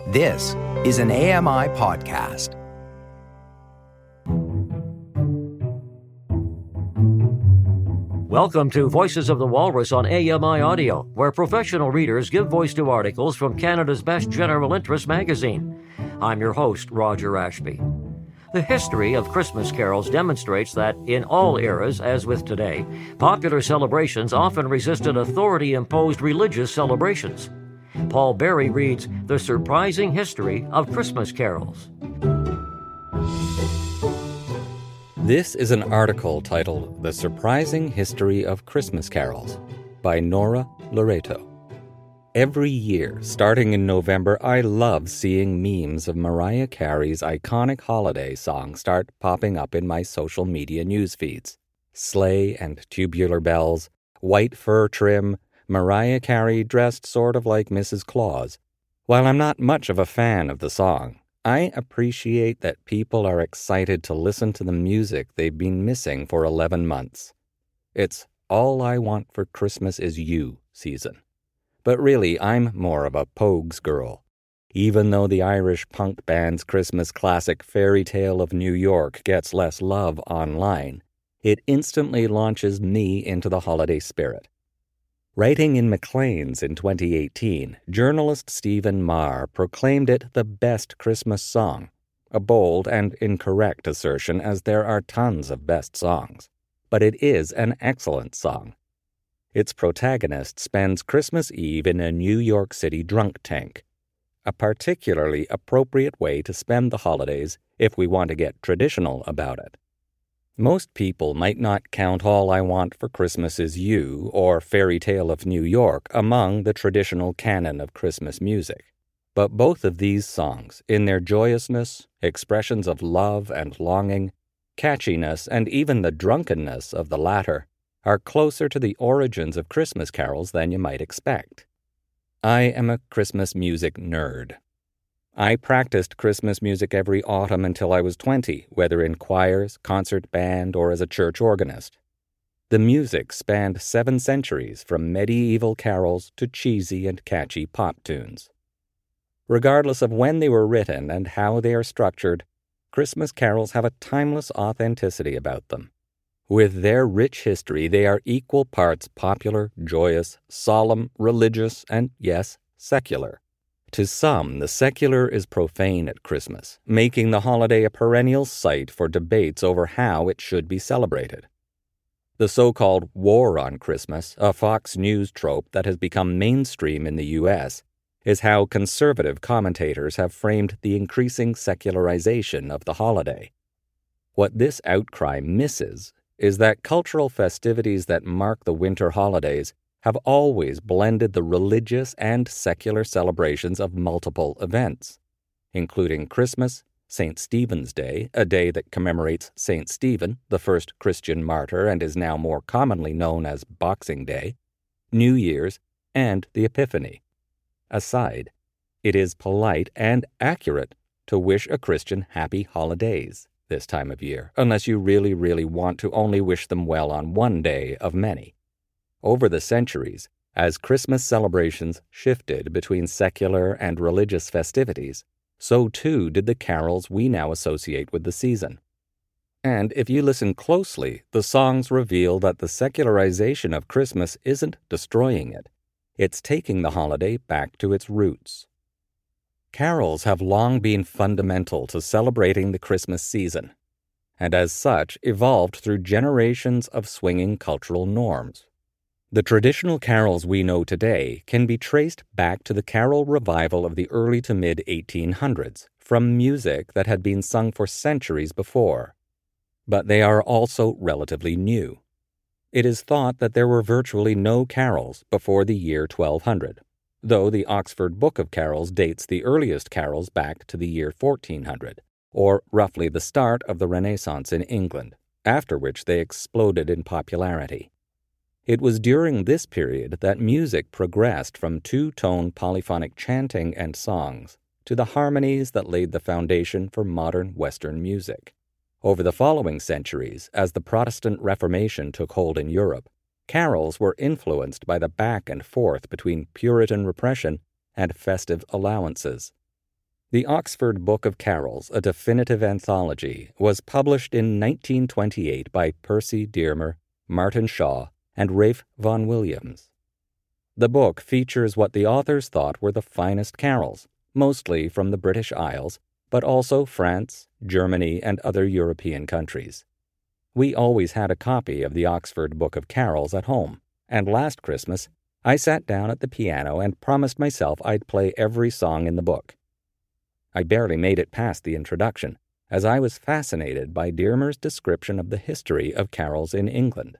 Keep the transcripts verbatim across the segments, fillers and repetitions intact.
This is an A M I podcast. Welcome to Voices of the Walrus on A M I Audio, where professional readers give voice to articles from Canada's best general interest magazine. I'm your host, Roger Ashby. The history of Christmas carols demonstrates that, in all eras, as with today, popular celebrations often resisted authority-imposed religious celebrations. Paul Berry reads The Surprising History of Christmas Carols. This is an article titled The Surprising History of Christmas Carols by Nora Loreto. Every year, starting in November, I love seeing memes of Mariah Carey's iconic holiday song start popping up in my social media news feeds. Sleigh and tubular bells, white fur trim, Mariah Carey dressed sort of like Missus Claus. While I'm not much of a fan of the song, I appreciate that people are excited to listen to the music they've been missing for eleven months. It's All I Want for Christmas Is You season. But really, I'm more of a Pogues girl. Even though the Irish punk band's Christmas classic Fairy Tale of New York gets less love online, it instantly launches me into the holiday spirit. Writing in Maclean's in twenty eighteen, journalist Stephen Marr proclaimed it the best Christmas song, a bold and incorrect assertion as there are tons of best songs. But it is an excellent song. Its protagonist spends Christmas Eve in a New York City drunk tank, a particularly appropriate way to spend the holidays if we want to get traditional about it. Most people might not count All I Want for Christmas Is You or Fairy Tale of New York among the traditional canon of Christmas music. But both of these songs, in their joyousness, expressions of love and longing, catchiness, and even the drunkenness of the latter, are closer to the origins of Christmas carols than you might expect. I am a Christmas music nerd. I practiced Christmas music every autumn until I was twenty, whether in choirs, concert band, or as a church organist. The music spanned seven centuries, from medieval carols to cheesy and catchy pop tunes. Regardless of when they were written and how they are structured, Christmas carols have a timeless authenticity about them. With their rich history, they are equal parts popular, joyous, solemn, religious, and, yes, secular. To some, the secular is profane at Christmas, making the holiday a perennial site for debates over how it should be celebrated. The so-called war on Christmas, a Fox News trope that has become mainstream in the U S, is how conservative commentators have framed the increasing secularization of the holiday. What this outcry misses is that cultural festivities that mark the winter holidays have always blended the religious and secular celebrations of multiple events, including Christmas, Saint Stephen's Day, a day that commemorates Saint Stephen, the first Christian martyr and is now more commonly known as Boxing Day, New Year's, and the Epiphany. Aside, it is polite and accurate to wish a Christian happy holidays this time of year, unless you really, really want to only wish them well on one day of many. Over the centuries, as Christmas celebrations shifted between secular and religious festivities, so too did the carols we now associate with the season. And if you listen closely, the songs reveal that the secularization of Christmas isn't destroying it. It's taking the holiday back to its roots. Carols have long been fundamental to celebrating the Christmas season, and as such evolved through generations of swinging cultural norms. The traditional carols we know today can be traced back to the carol revival of the early to mid eighteen hundreds, from music that had been sung for centuries before. But they are also relatively new. It is thought that there were virtually no carols before the year twelve hundred, though the Oxford Book of Carols dates the earliest carols back to the year fourteen hundred, or roughly the start of the Renaissance in England, after which they exploded in popularity. It was during this period that music progressed from two-tone polyphonic chanting and songs to the harmonies that laid the foundation for modern Western music. Over the following centuries, as the Protestant Reformation took hold in Europe, carols were influenced by the back and forth between Puritan repression and festive allowances. The Oxford Book of Carols, a definitive anthology, was published in nineteen twenty-eight by Percy Dearmer, Martin Shaw, and Ralph Vaughan Williams. The book features what the authors thought were the finest carols, mostly from the British Isles, but also France, Germany, and other European countries. We always had a copy of the Oxford Book of Carols at home, and last Christmas I sat down at the piano and promised myself I'd play every song in the book. I barely made it past the introduction, as I was fascinated by Dearmer's description of the history of carols in England.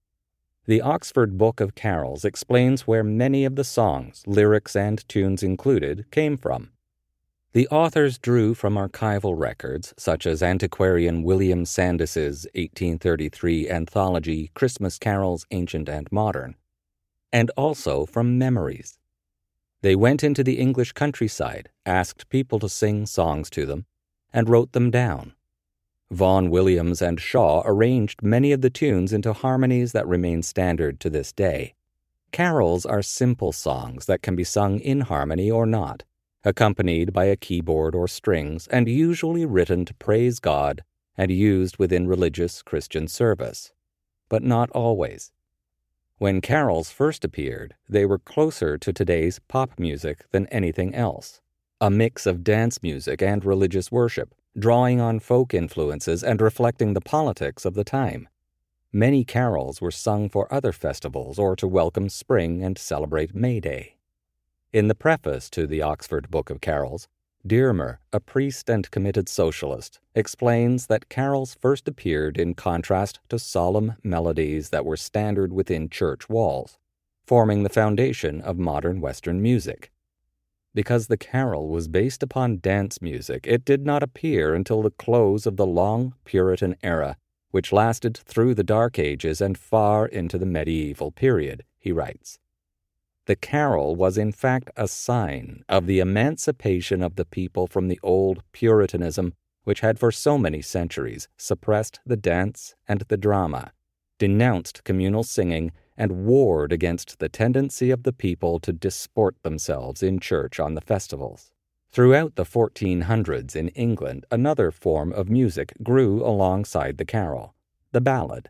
The Oxford Book of Carols explains where many of the songs, lyrics and tunes included, came from. The authors drew from archival records such as antiquarian William Sandys's eighteen thirty-three anthology Christmas Carols Ancient and Modern, and also from memories. They went into the English countryside, asked people to sing songs to them, and wrote them down. Vaughan Williams and Shaw arranged many of the tunes into harmonies that remain standard to this day. Carols are simple songs that can be sung in harmony or not, accompanied by a keyboard or strings, and usually written to praise God and used within religious Christian service, but not always. When carols first appeared, they were closer to today's pop music than anything else, a mix of dance music and religious worship, drawing on folk influences and reflecting the politics of the time. Many carols were sung for other festivals or to welcome spring and celebrate May Day. In the preface to the Oxford Book of Carols, Dearmer, a priest and committed socialist, explains that carols first appeared in contrast to solemn melodies that were standard within church walls, forming the foundation of modern Western music. Because the carol was based upon dance music, it did not appear until the close of the long Puritan era, which lasted through the Dark Ages and far into the medieval period, he writes. The carol was in fact a sign of the emancipation of the people from the old Puritanism which had for so many centuries suppressed the dance and the drama, denounced communal singing, and warred against the tendency of the people to disport themselves in church on the festivals. Throughout the fourteen hundreds in England, another form of music grew alongside the carol, the ballad.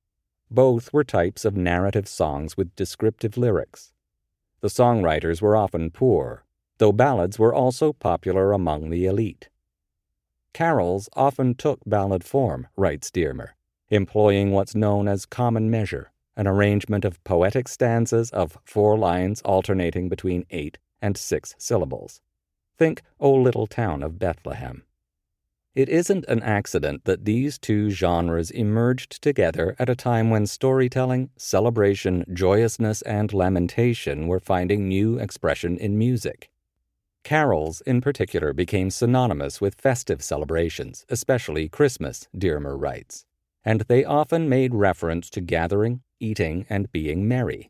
Both were types of narrative songs with descriptive lyrics. The songwriters were often poor, though ballads were also popular among the elite. Carols often took ballad form, writes Dearmer, employing what's known as common measure, an arrangement of poetic stanzas of four lines alternating between eight and six syllables. Think O Little Town of Bethlehem. It isn't an accident that these two genres emerged together at a time when storytelling, celebration, joyousness, and lamentation were finding new expression in music. Carols, in particular, became synonymous with festive celebrations, especially Christmas, Dearmer writes, and they often made reference to gathering, eating, and being merry.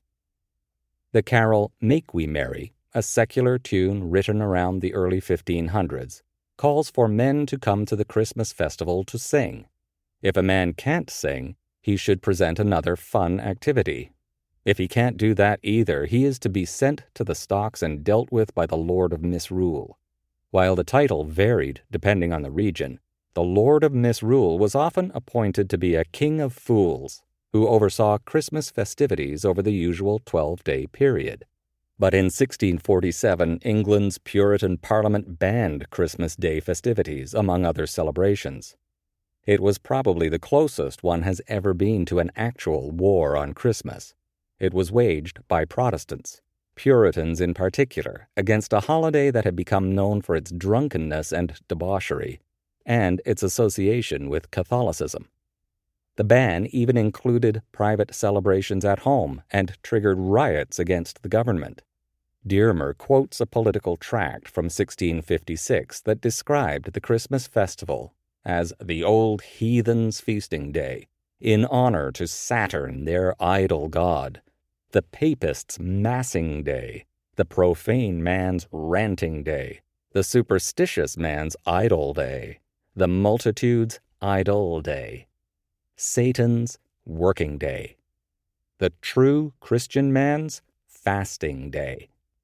The carol Make We Merry, a secular tune written around the early fifteen hundreds, calls for men to come to the Christmas festival to sing. If a man can't sing, he should present another fun activity. If he can't do that either, he is to be sent to the stocks and dealt with by the Lord of Misrule. While the title varied depending on the region, the Lord of Misrule was often appointed to be a king of fools who oversaw Christmas festivities over the usual twelve-day period. But in sixteen forty-seven, England's Puritan Parliament banned Christmas Day festivities, among other celebrations. It was probably the closest one has ever been to an actual war on Christmas. It was waged by Protestants, Puritans in particular, against a holiday that had become known for its drunkenness and debauchery, and its association with Catholicism. The ban even included private celebrations at home and triggered riots against the government. Dearmer quotes a political tract from sixteen fifty-six that described the Christmas festival as the old heathens' feasting day, in honor to Saturn, their idol god, the papists' massing day, the profane man's ranting day, the superstitious man's idol day, the multitude's idol day, Satan's working day, the true Christian man's fasting day.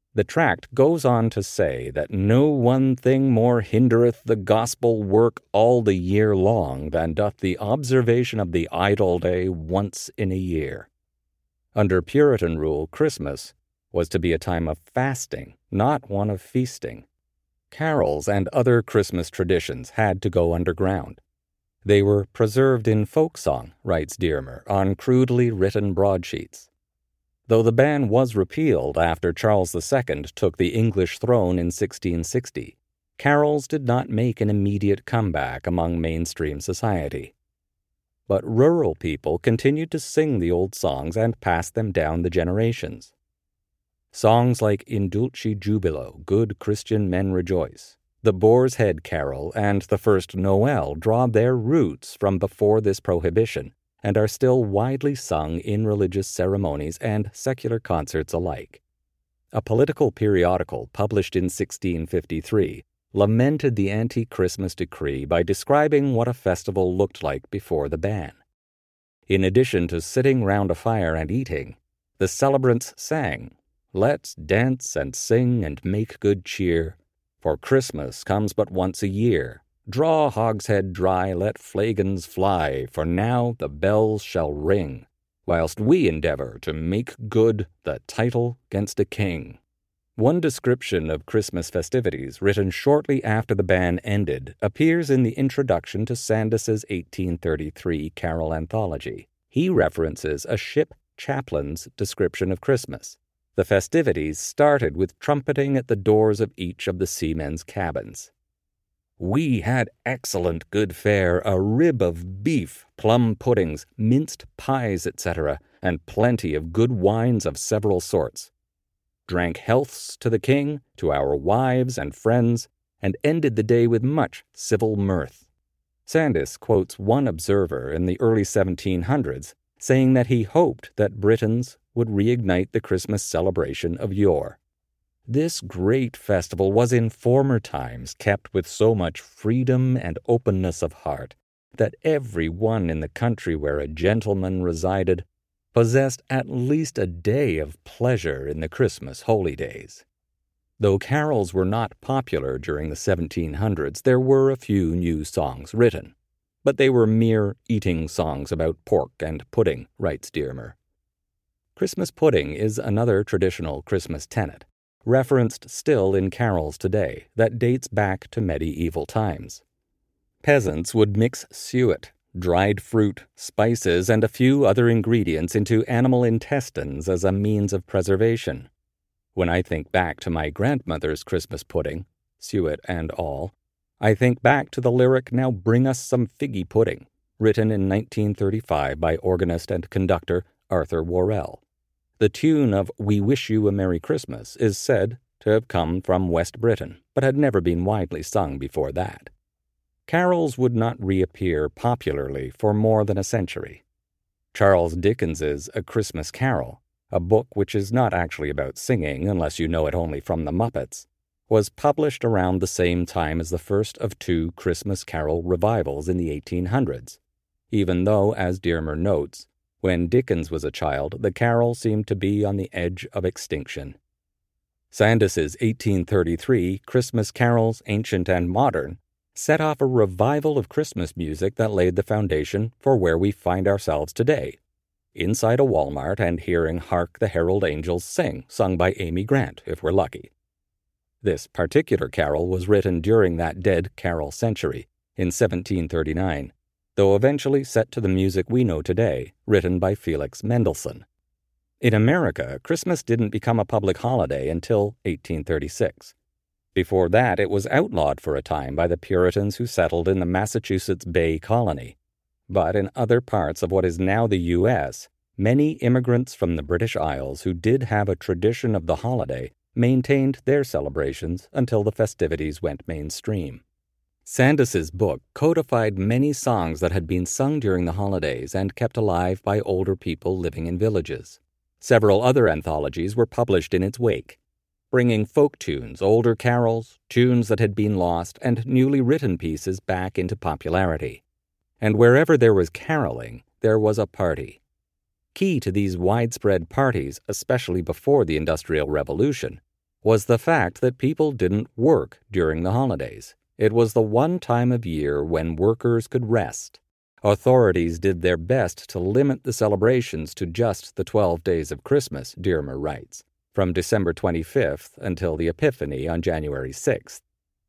The tract goes on to say that no one thing more hindereth the gospel work all the year long than doth the observation of the idle day once in a year. Under Puritan rule, Christmas was to be a time of fasting, not one of feasting. Carols and other Christmas traditions had to go underground. They were preserved in folk song, writes Dearmer, on crudely written broadsheets. Though the ban was repealed after Charles the Second took the English throne in sixteen sixty, carols did not make an immediate comeback among mainstream society. But rural people continued to sing the old songs and pass them down the generations. Songs like In Dulce Jubilo, Good Christian Men Rejoice, the Boar's Head Carol, and the first Noel draw their roots from before this prohibition, and are still widely sung in religious ceremonies and secular concerts alike. A political periodical published in sixteen fifty-three lamented the anti-Christmas decree by describing what a festival looked like before the ban. In addition to sitting round a fire and eating, the celebrants sang, "Let's dance and sing and make good cheer, for Christmas comes but once a year. Draw hogshead dry, let flagons fly, for now the bells shall ring, whilst we endeavor to make good the title 'gainst a king." One description of Christmas festivities written shortly after the ban ended appears in the introduction to Sandys's eighteen thirty-three Carol Anthology. He references a ship chaplain's description of Christmas. The festivities started with trumpeting at the doors of each of the seamen's cabins. "We had excellent good fare, a rib of beef, plum puddings, minced pies, et cetera, and plenty of good wines of several sorts. Drank healths to the king, to our wives and friends, and ended the day with much civil mirth." Sandys quotes one observer in the early seventeen hundreds saying that he hoped that Britons would reignite the Christmas celebration of yore. This great festival was in former times kept with so much freedom and openness of heart that every one in the country where a gentleman resided possessed at least a day of pleasure in the Christmas holy days. Though carols were not popular during the seventeen hundreds, there were a few new songs written. But they were mere eating songs about pork and pudding, writes Dearmer. Christmas pudding is another traditional Christmas tenet, referenced still in carols today, that dates back to medieval times. Peasants would mix suet, dried fruit, spices, and a few other ingredients into animal intestines as a means of preservation. When I think back to my grandmother's Christmas pudding, suet and all, I think back to the lyric "Now Bring Us Some Figgy Pudding," written in nineteen thirty-five by organist and conductor Arthur Worrell. The tune of "We Wish You a Merry Christmas" is said to have come from West Britain, but had never been widely sung before that. Carols would not reappear popularly for more than a century. Charles Dickens's A Christmas Carol, a book which is not actually about singing unless you know it only from the Muppets, was published around the same time as the first of two Christmas Carol revivals in the eighteen hundreds, even though, as Dearmer notes, when Dickens was a child, the carol seemed to be on the edge of extinction. Sandys's eighteen thirty-three Christmas Carols, Ancient and Modern, set off a revival of Christmas music that laid the foundation for where we find ourselves today, inside a Walmart and hearing Hark the Herald Angels Sing, sung by Amy Grant, if we're lucky. This particular carol was written during that dead carol century, in seventeen thirty-nine, though eventually set to the music we know today, written by Felix Mendelssohn. In America, Christmas didn't become a public holiday until eighteen thirty-six. Before that, it was outlawed for a time by the Puritans who settled in the Massachusetts Bay Colony. But in other parts of what is now the U S, many immigrants from the British Isles who did have a tradition of the holiday maintained their celebrations until the festivities went mainstream. Sandys's book codified many songs that had been sung during the holidays and kept alive by older people living in villages. Several other anthologies were published in its wake, bringing folk tunes, older carols, tunes that had been lost, and newly written pieces back into popularity. And wherever there was caroling, there was a party. Key to these widespread parties, especially before the Industrial Revolution, was the fact that people didn't work during the holidays. It was the one time of year when workers could rest. Authorities did their best to limit the celebrations to just the twelve days of Christmas, Dearmer writes, from December twenty-fifth until the Epiphany on January sixth.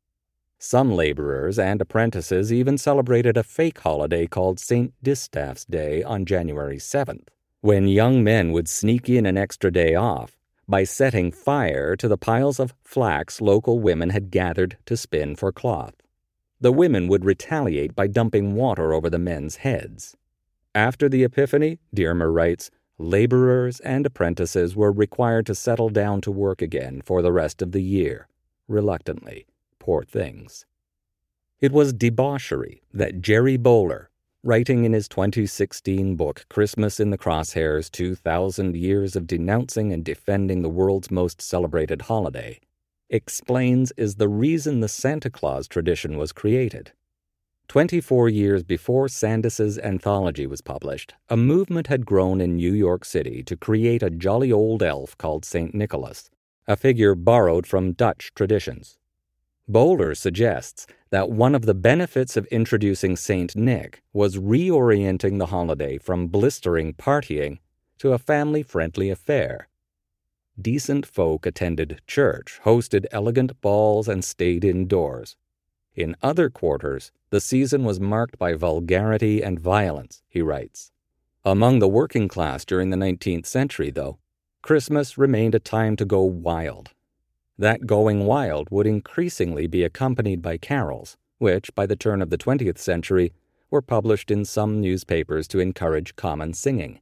Some laborers and apprentices even celebrated a fake holiday called Saint Distaff's Day on January seventh, when young men would sneak in an extra day off by setting fire to the piles of flax local women had gathered to spin for cloth. The women would retaliate by dumping water over the men's heads. After the Epiphany, Dearmer writes, laborers and apprentices were required to settle down to work again for the rest of the year, reluctantly. Poor things. It was debauchery that Jerry Bowler, writing in his twenty sixteen book Christmas in the Crosshairs, two thousand Years of Denouncing and Defending the World's Most Celebrated Holiday, explains is the reason the Santa Claus tradition was created. Twenty-four years before Sandus's anthology was published, a movement had grown in New York City to create a jolly old elf called Saint Nicholas, a figure borrowed from Dutch traditions. Bowler suggests that one of the benefits of introducing Saint Nick was reorienting the holiday from blistering partying to a family-friendly affair. Decent folk attended church, hosted elegant balls, and stayed indoors. In other quarters, the season was marked by vulgarity and violence, he writes. Among the working class during the nineteenth century, though, Christmas remained a time to go wild. That going wild would increasingly be accompanied by carols, which, by the turn of the twentieth century, were published in some newspapers to encourage common singing.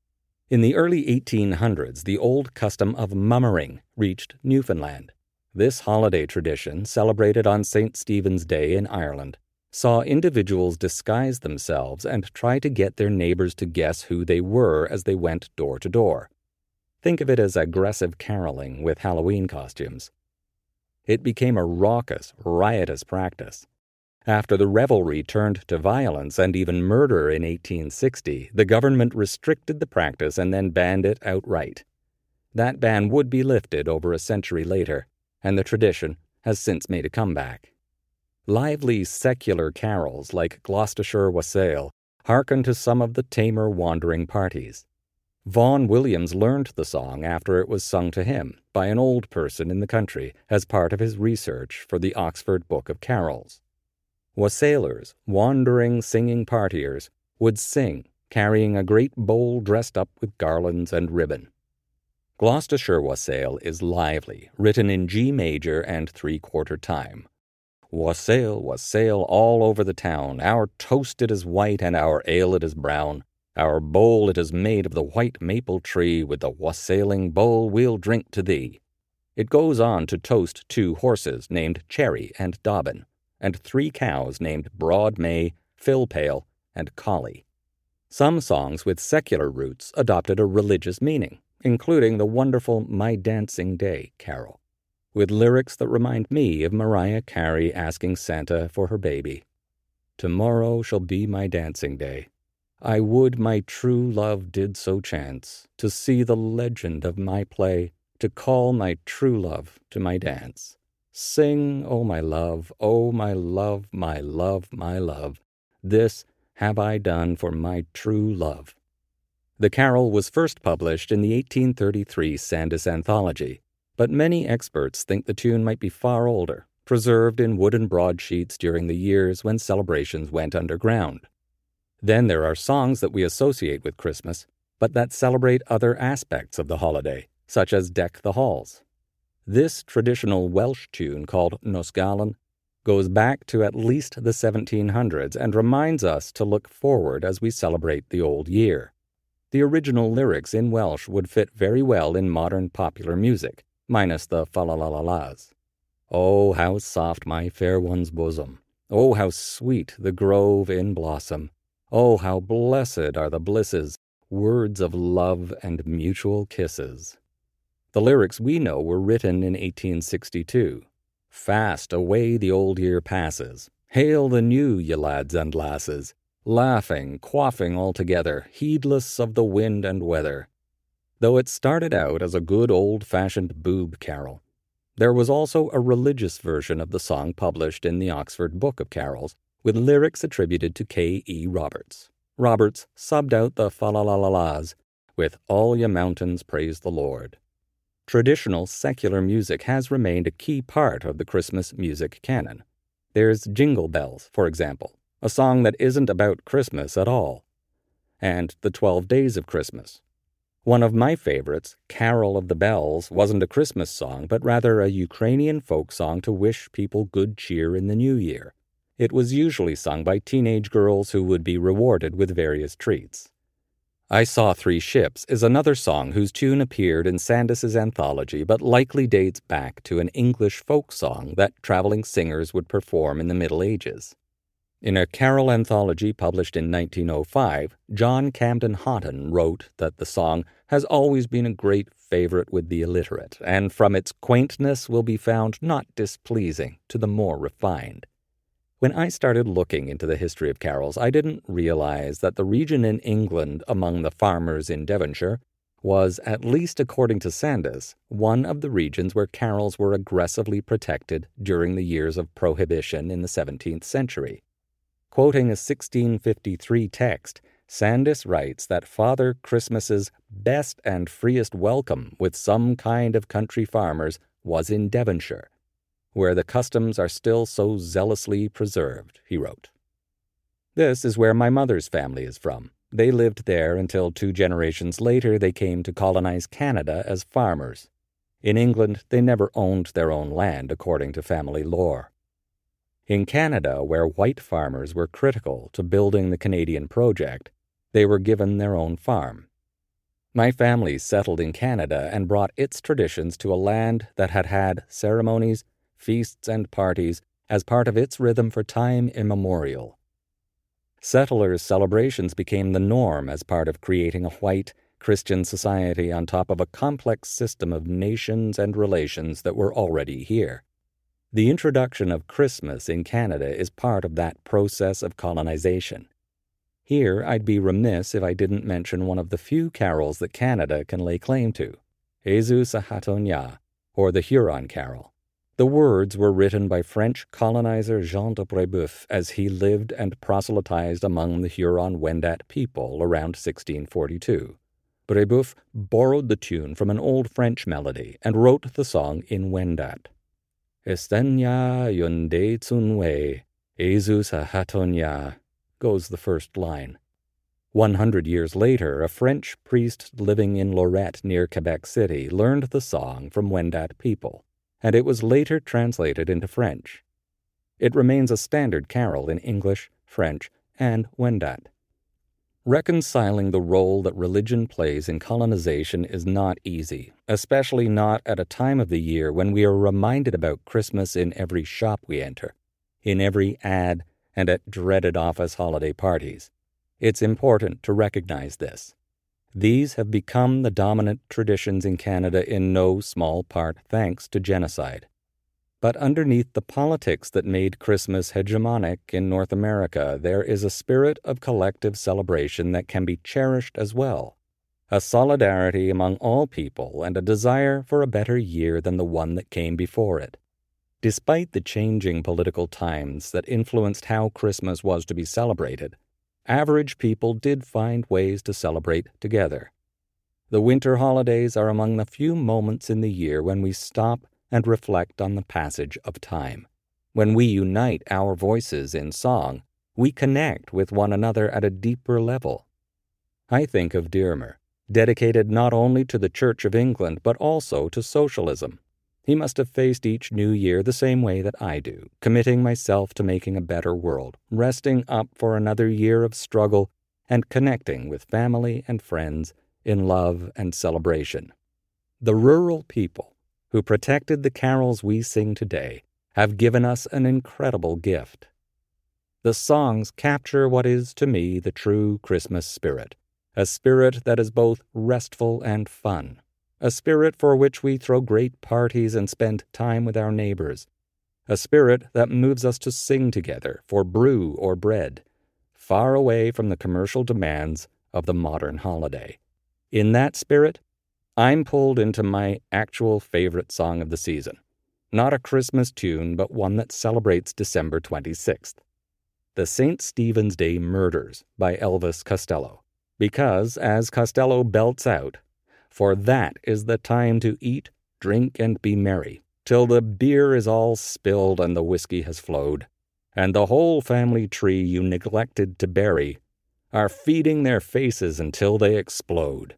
In the early eighteen hundreds, the old custom of mummering reached Newfoundland. This holiday tradition, celebrated on Saint Stephen's Day in Ireland, saw individuals disguise themselves and try to get their neighbors to guess who they were as they went door to door. Think of it as aggressive caroling with Halloween costumes. It became a raucous, riotous practice. After the revelry turned to violence and even murder in eighteen sixty, the government restricted the practice and then banned it outright. That ban would be lifted over a century later, and the tradition has since made a comeback. Lively secular carols like Gloucestershire Wassail hearken to some of the tamer wandering parties. Vaughan Williams learned the song after it was sung to him by an old person in the country as part of his research for the Oxford Book of Carols. Wassailers, wandering, singing partiers, would sing, carrying a great bowl dressed up with garlands and ribbon. Gloucestershire Wassail is lively, written in G major and three-quarter time. Wassail, wassail all over the town, our toast it is white and our ale it is brown. Our bowl it is made of the white maple tree, with the wassailing bowl we'll drink to thee. It goes on to toast two horses named Cherry and Dobbin, and three cows named Broad May, Philpale, and Collie. Some songs with secular roots adopted a religious meaning, including the wonderful My Dancing Day carol, with lyrics that remind me of Mariah Carey asking Santa for her baby. Tomorrow shall be my dancing day. I would my true love did so chance, to see the legend of my play, to call my true love to my dance. Sing, O my love, O my love, my love, my love, this have I done for my true love. The carol was first published in the eighteen thirty-three Sandus Anthology, but many experts think the tune might be far older, preserved in wooden broadsheets during the years when celebrations went underground. Then there are songs that we associate with Christmas, but that celebrate other aspects of the holiday, such as Deck the Halls. This traditional Welsh tune called Nos Galan goes back to at least the seventeen hundreds and reminds us to look forward as we celebrate the old year. The original lyrics in Welsh would fit very well in modern popular music, minus the fa-la-la-la-las. Oh, how soft my fair one's bosom! Oh, how sweet the grove in blossom! Oh, how blessed are the blisses, words of love and mutual kisses. The lyrics we know were written in eighteen sixty-two. Fast away the old year passes. Hail the new, ye lads and lasses, laughing, quaffing all together, heedless of the wind and weather. Though it started out as a good old-fashioned boob carol, There was also a religious version of the song published in the Oxford Book of Carols, with lyrics attributed to K E Roberts. Roberts subbed out the fa-la-la-la-las with "All ye mountains praise the Lord." Traditional secular music has remained a key part of the Christmas music canon. There's Jingle Bells, for example, a song that isn't about Christmas at all, and The Twelve Days of Christmas. One of my favorites, Carol of the Bells, wasn't a Christmas song, but rather a Ukrainian folk song to wish people good cheer in the new year. It was usually sung by teenage girls who would be rewarded with various treats. I Saw Three Ships is another song whose tune appeared in Sandys's anthology but likely dates back to an English folk song that traveling singers would perform in the Middle Ages. In a carol anthology published in nineteen oh five, John Camden Houghton wrote that the song has always been a great favorite with the illiterate, and from its quaintness will be found not displeasing to the more refined. When I started looking into the history of carols, I didn't realize that the region in England among the farmers in Devonshire was, at least according to Sandys, one of the regions where carols were aggressively protected during the years of Prohibition in the seventeenth century. Quoting a sixteen fifty-three text, Sandys writes that Father Christmas's best and freest welcome with some kind of country farmers was in Devonshire, where the customs are still so zealously preserved, he wrote. This is where my mother's family is from. They lived there until two generations later they came to colonize Canada as farmers. In England, they never owned their own land, according to family lore. In Canada, where white farmers were critical to building the Canadian project, they were given their own farm. My family settled in Canada and brought its traditions to a land that had had ceremonies, feasts, and parties as part of its rhythm for time immemorial. Settlers' celebrations became the norm as part of creating a white, Christian society on top of a complex system of nations and relations that were already here. The introduction of Christmas in Canada is part of that process of colonization. Here, I'd be remiss if I didn't mention one of the few carols that Canada can lay claim to, Jesus a Hatonia, or the Huron Carol. The words were written by French colonizer Jean de Brébeuf as he lived and proselytized among the Huron-Wendat people around sixteen forty-two. Brébeuf borrowed the tune from an old French melody and wrote the song in Wendat. Estenya yonde tsunwe, Jesus a Hatonia, goes the first line. One hundred years later, a French priest living in Lorette near Quebec City learned the song from Wendat people, and it was later translated into French. It remains a standard carol in English, French, and Wendat. Reconciling the role that religion plays in colonization is not easy, especially not at a time of the year when we are reminded about Christmas in every shop we enter, in every ad, and at dreaded office holiday parties. It's important to recognize this. These have become the dominant traditions in Canada in no small part thanks to genocide. But underneath the politics that made Christmas hegemonic in North America, there is a spirit of collective celebration that can be cherished as well, a solidarity among all people and a desire for a better year than the one that came before it. Despite the changing political times that influenced how Christmas was to be celebrated, average people did find ways to celebrate together. The winter holidays are among the few moments in the year when we stop and reflect on the passage of time. When we unite our voices in song, we connect with one another at a deeper level. I think of Dearmer, dedicated not only to the Church of England but also to socialism. He must have faced each new year the same way that I do, committing myself to making a better world, resting up for another year of struggle, and connecting with family and friends in love and celebration. The rural people who protected the carols we sing today have given us an incredible gift. The songs capture what is to me the true Christmas spirit, a spirit that is both restful and fun. A spirit for which we throw great parties and spend time with our neighbors. A spirit that moves us to sing together for brew or bread, far away from the commercial demands of the modern holiday. In that spirit, I'm pulled into my actual favorite song of the season, not a Christmas tune, but one that celebrates December twenty-sixth. The Saint Stephen's Day Murders by Elvis Costello. Because, as Costello belts out, for that is the time to eat, drink, and be merry, till the beer is all spilled and the whiskey has flowed, and the whole family tree you neglected to bury are feeding their faces until they explode.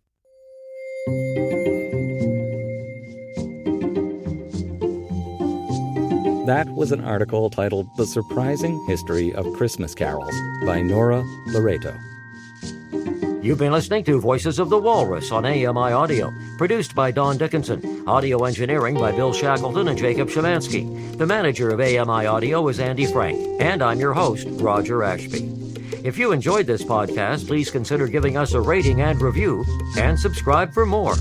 That was an article titled The Surprising History of Christmas Carols by Nora Loreto. You've been listening to Voices of the Walrus on A M I Audio, produced by Don Dickinson, audio engineering by Bill Shackleton and Jacob Shemansky. The manager of A M I Audio is Andy Frank, and I'm your host, Roger Ashby. If you enjoyed this podcast, please consider giving us a rating and review, and subscribe for more.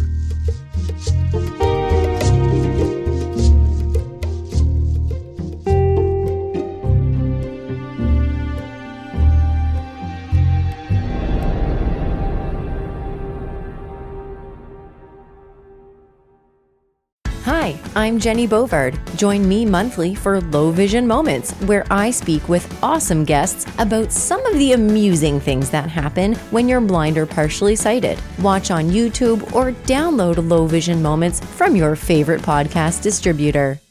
Hi, I'm Jenny Bovard. Join me monthly for Low Vision Moments, where I speak with awesome guests about some of the amusing things that happen when you're blind or partially sighted. Watch on YouTube or download Low Vision Moments from your favorite podcast distributor.